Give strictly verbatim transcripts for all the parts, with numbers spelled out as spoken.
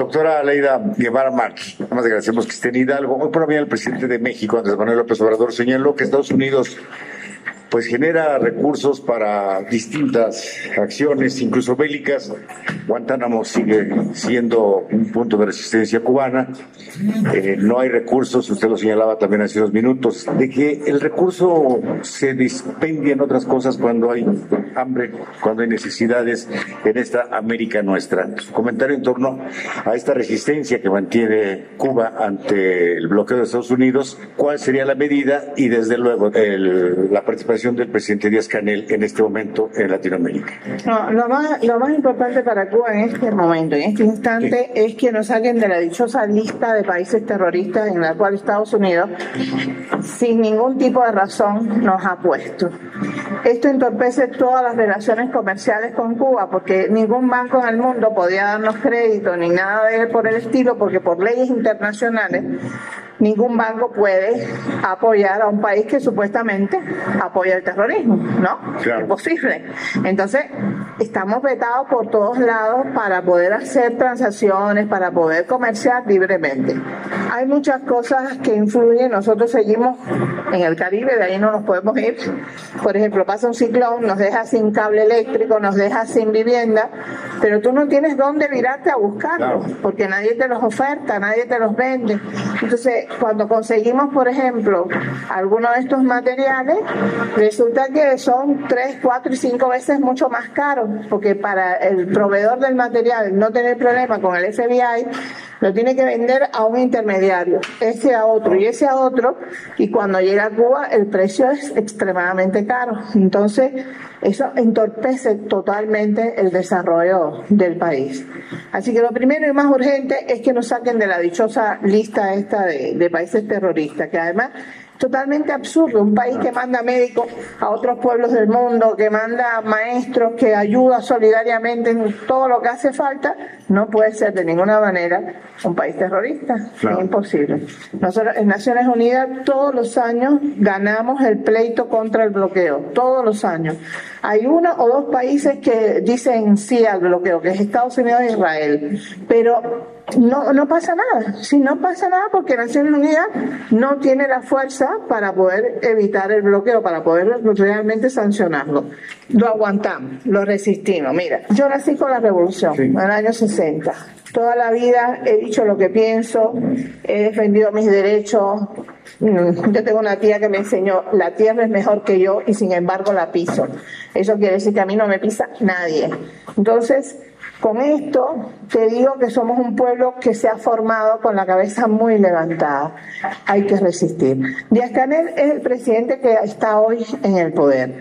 Doctora Aleida Guevara Márquez, nada más agradecemos que esté en Hidalgo. Hoy por la mañana el presidente de México, Andrés Manuel López Obrador, señaló que Estados Unidos pues genera recursos para distintas acciones, incluso bélicas. Guantánamo sigue siendo un punto de resistencia cubana. Eh, no hay recursos, usted lo señalaba también hace unos minutos, de que el recurso se dispendia en otras cosas cuando hay hambre, cuando hay necesidades en esta América nuestra. Su comentario en torno a esta resistencia que mantiene Cuba ante el bloqueo de Estados Unidos, ¿cuál sería la medida? Y desde luego el, la participación del presidente Díaz-Canel en este momento en Latinoamérica. No, lo más, lo más importante para Cuba en este momento, en este instante, sí, es que nos saquen de la dichosa lista de países terroristas en la cual Estados Unidos, sin ningún tipo de razón, nos ha puesto. Esto entorpece todas las relaciones comerciales con Cuba, porque ningún banco en el mundo podía darnos crédito ni nada de por el estilo, porque por leyes internacionales ningún banco puede apoyar a un país que supuestamente apoya el terrorismo, ¿no? Claro. Es posible. Entonces, estamos vetados por todos lados para poder hacer transacciones, para poder comerciar libremente. Hay muchas cosas que influyen. Nosotros seguimos en el Caribe, de ahí no nos podemos ir. Por ejemplo, pasa un ciclón, nos deja sin cable eléctrico, nos deja sin vivienda, pero tú no tienes dónde virarte a buscarlos, claro, porque nadie te los oferta, nadie te los vende. Entonces, cuando conseguimos, por ejemplo, algunos de estos materiales, resulta que son tres, cuatro y cinco veces mucho más caros, porque para el proveedor del material no tener problema con el F B I, lo tiene que vender a un intermediario, ese a otro y ese a otro, y cuando llega a Cuba el precio es extremadamente caro. Entonces, eso entorpece totalmente el desarrollo del país. Así que lo primero y más urgente es que nos saquen de la dichosa lista esta de, de países terroristas, que además totalmente absurdo, un país que manda médicos a otros pueblos del mundo, que manda maestros, que ayuda solidariamente en todo lo que hace falta, no puede ser de ninguna manera un país terrorista, claro, es imposible. Nosotros en Naciones Unidas todos los años ganamos el pleito contra el bloqueo, todos los años. Hay uno o dos países que dicen sí al bloqueo, que es Estados Unidos e Israel, pero no, no pasa nada. Si no pasa nada porque Naciones Unidas no tiene la fuerza para poder evitar el bloqueo, para poder realmente sancionarlo. Lo aguantamos, lo resistimos. Mira, yo nací con la revolución, sí, en el año sesenta. Toda la vida he dicho lo que pienso, he defendido mis derechos. Yo tengo una tía que me enseñó, la tierra es mejor que yo y sin embargo la piso. Eso quiere decir que a mí no me pisa nadie. Entonces, con esto te digo que somos un pueblo que se ha formado con la cabeza muy levantada. Hay que resistir. Díaz-Canel es el presidente que está hoy en el poder.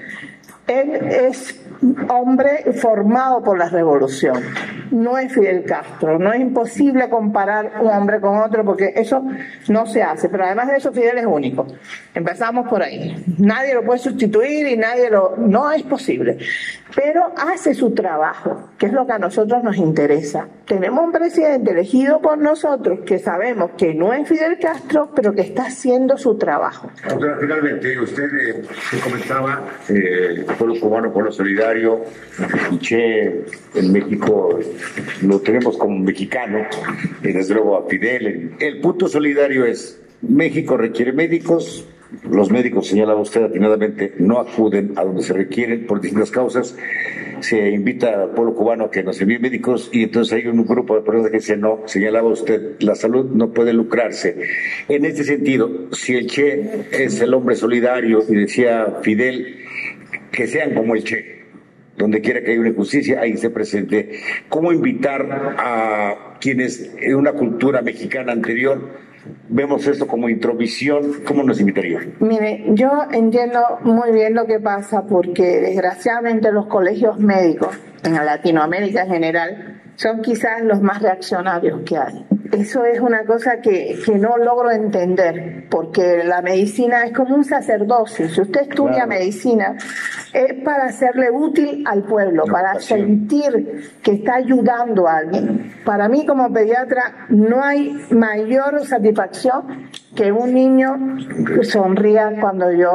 Él es hombre formado por la revolución. No es Fidel Castro. No es imposible comparar un hombre con otro porque eso no se hace. Pero además de eso, Fidel es único. Empezamos por ahí. Nadie lo puede sustituir y nadie lo... No es posible. Pero hace su trabajo, que es lo que a nosotros nos interesa. Tenemos un presidente elegido por nosotros que sabemos que no es Fidel Castro, pero que está haciendo su trabajo. Doctora, finalmente, usted eh, comentaba eh, el pueblo cubano, el pueblo solidario, el Che en México lo tenemos como mexicano, y desde luego a Fidel. El, el punto solidario es, México requiere médicos, los médicos, señalaba usted atinadamente, no acuden a donde se requieren por distintas causas. Se invita al pueblo cubano a que nos envíe médicos y entonces hay un grupo de personas que dice no, señalaba usted, la salud no puede lucrarse. En este sentido, si el Che es el hombre solidario y decía Fidel, que sean como el Che, donde quiera que haya una injusticia, ahí se presente. ¿Cómo invitar a quienes en una cultura mexicana anterior vemos esto como intromisión? ¿Cómo nos invitaría? Mire, yo entiendo muy bien lo que pasa porque desgraciadamente los colegios médicos en Latinoamérica en general son quizás los más reaccionarios que hay. Eso es una cosa que, que no logro entender, porque la medicina es como un sacerdocio. Si usted estudia claro. medicina, es para hacerle útil al pueblo, no, para pasión. sentir que está ayudando a alguien. Para mí, como pediatra, no hay mayor satisfacción que un niño sonría cuando yo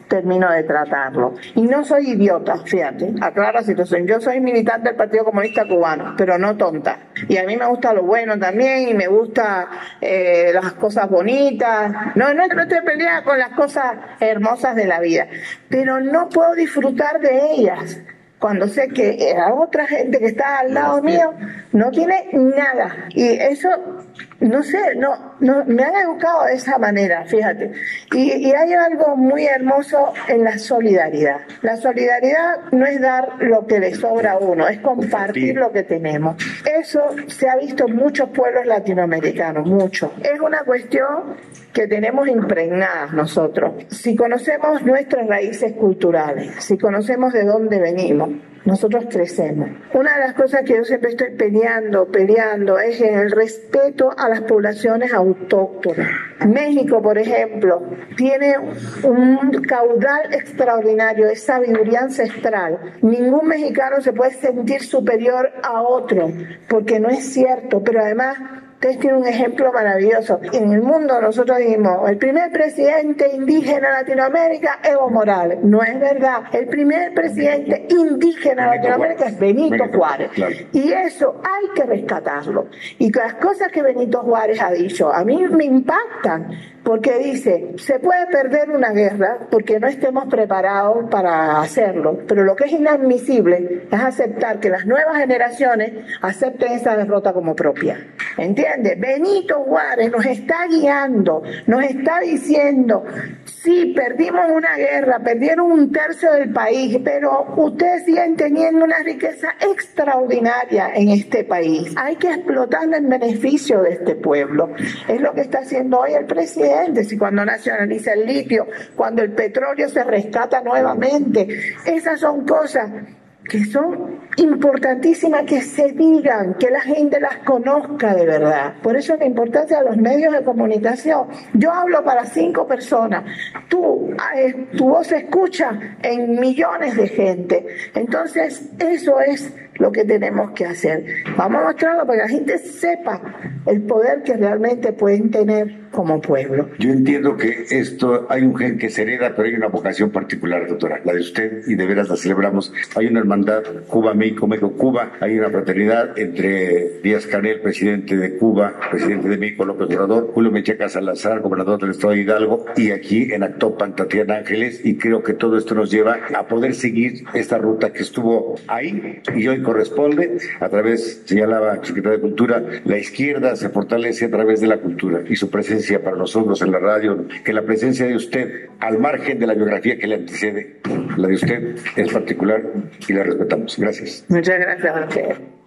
termino de tratarlo. Y no soy idiota, fíjate, aclaro la situación. Yo soy militante del Partido Comunista Cubano, pero no tonta. Y a mí me gusta lo bueno también, y me gusta eh, las cosas bonitas. No, no, no estoy peleada con las cosas hermosas de la vida, pero no puedo disfrutar de ellas cuando sé que la otra gente que está al lado mío no tiene nada. Y eso, no sé, no, no me han educado de esa manera, fíjate. Y, y hay algo muy hermoso en la solidaridad. La solidaridad no es dar lo que le sobra a uno, es compartir lo que tenemos. Eso se ha visto en muchos pueblos latinoamericanos, mucho. Es una cuestión que tenemos impregnadas nosotros. Si conocemos nuestras raíces culturales, si conocemos de dónde venimos, nosotros crecemos. Una de las cosas que yo siempre estoy peleando, peleando, es el respeto a las poblaciones autóctonas. México, por ejemplo, tiene un caudal extraordinario de sabiduría ancestral. Ningún mexicano se puede sentir superior a otro, porque no es cierto, pero además ustedes tienen un ejemplo maravilloso. En el mundo nosotros dijimos, el primer presidente indígena de Latinoamérica, Evo Morales. No es verdad. El primer presidente indígena de Latinoamérica es Benito Juárez. Y eso hay que rescatarlo. Y las cosas que Benito Juárez ha dicho, a mí me impactan, porque dice, se puede perder una guerra porque no estemos preparados para hacerlo, pero lo que es inadmisible es aceptar que las nuevas generaciones acepten esa derrota como propia. ¿Entiendes? Benito Juárez nos está guiando, nos está diciendo, sí, perdimos una guerra, perdieron un tercio del país, pero ustedes siguen teniendo una riqueza extraordinaria en este país. Hay que explotarla en beneficio de este pueblo. Es lo que está haciendo hoy el presidente. Si cuando nacionaliza el litio, cuando el petróleo se rescata nuevamente, esas son cosas que son importantísimas que se digan, que la gente las conozca de verdad. Por eso la importancia de los medios de comunicación. Yo hablo para cinco personas, tú, eh, tu voz se escucha en millones de gente. Entonces, eso es lo que tenemos que hacer. Vamos a mostrarlo para que la gente sepa el poder que realmente pueden tener como pueblo. Yo entiendo que esto, hay un gen que se hereda, pero hay una vocación particular, doctora, la de usted, y de veras la celebramos. Hay una hermandad Cuba-México, México-Cuba, hay una fraternidad entre Díaz-Canel, presidente de Cuba, presidente de México, López Obrador, Julio Menchaca Salazar, gobernador del estado de Hidalgo, y aquí en Actopan, Tatiana Ángeles, y creo que todo esto nos lleva a poder seguir esta ruta que estuvo ahí y hoy corresponde a través, señalaba el secretario de Cultura, la izquierda se fortalece a través de la cultura y su presencia para nosotros en la radio, que la presencia de usted, al margen de la biografía que le antecede, la de usted es particular y la respetamos. Gracias. Muchas gracias a usted.